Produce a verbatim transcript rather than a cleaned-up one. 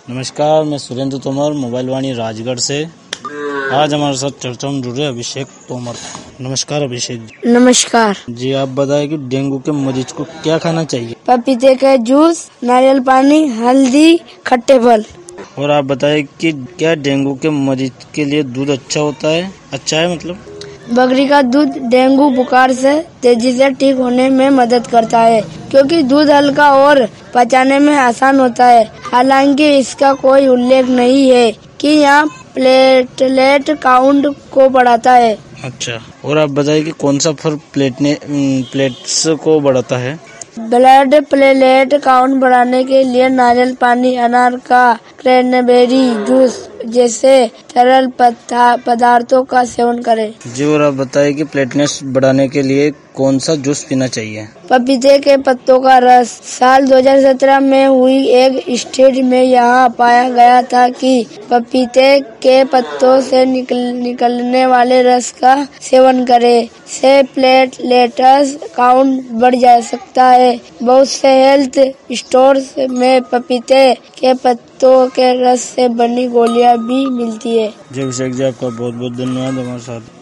नमस्कार, मैं सुरेंद्र तोमर, मोबाइल वाणी राजगढ़ से। आज हमारे साथ चर्चा में जुड़े अभिषेक तोमर। नमस्कार अभिषेक जी। नमस्कार जी, आप बताएं कि डेंगू के मरीज को क्या खाना चाहिए? पपीते का जूस, नारियल पानी, हल्दी, खट्टे फल। और आप बताएं कि क्या डेंगू के मरीज के लिए दूध अच्छा होता है? अच्छा है मतलब? बकरी का दूध डेंगू बुखार से तेजी से ठीक होने में मदद करता है, क्योंकि दूध हल्का और पचाने में आसान होता है। हालांकि इसका कोई उल्लेख नहीं है कि यह प्लेटलेट काउंट को बढ़ाता है। अच्छा, और आप बताएं कि कौन सा फल प्लेटने प्लेट्स को बढ़ाता है? ब्लड प्लेटलेट काउंट बढ़ाने के लिए नारियल पानी, अनार का क्रैनबेरी जूस जैसे तरल पदार्थों का सेवन करें। जी, और आप बताएं कि प्लेटलेट्स बढ़ाने के लिए कौन सा जूस पीना चाहिए? पपीते के पत्तों का रस। साल दो हज़ार सत्रह में हुई एक स्टडी में यह पाया गया था कि पपीते के पत्तों से निकल, निकलने वाले रस का सेवन करें से प्लेटलेट्स काउंट बढ़ जा सकता है। बहुत से हेल्थ स्टोर्स में पपीते के पत्तों के रस से बनी गोलियां भी मिलती है। जी अभिषेक जी, आपका बहुत बहुत धन्यवाद हमारे साथ